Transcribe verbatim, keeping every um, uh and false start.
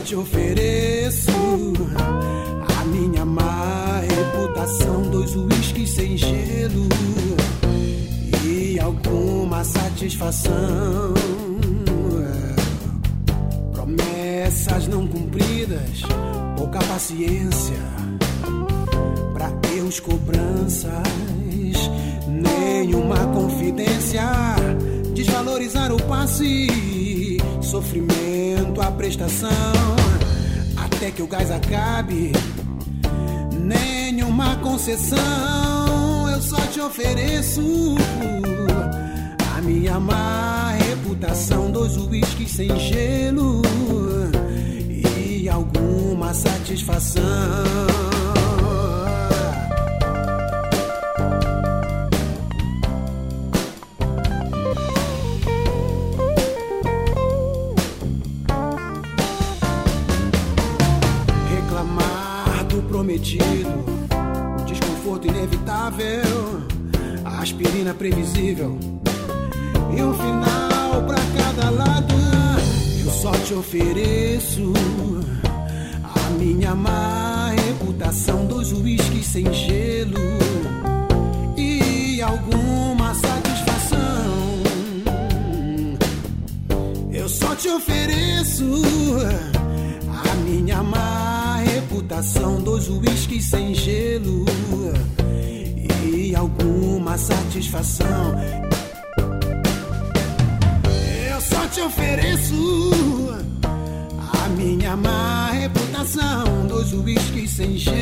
te ofereço a minha má reputação, dois uísques sem gelo e alguma satisfação. Promessas não cumpridas, pouca paciência, pra Deus cobranças, nenhuma confidência, desvalorizar o passe, sofrimento a prestação, até que o gás acabe, nenhuma concessão. Eu só te ofereço a minha má reputação, dois uísques sem gelo e alguma satisfação. Prometido, o desconforto inevitável, a aspirina previsível e um final pra cada lado. Eu só te ofereço a minha má reputação, dois uísques sem gelo e alguma satisfação. Eu só te ofereço a minha má reputação, dois uísques sem gelo e alguma satisfação. Eu só te ofereço a minha má reputação, dois uísques sem gelo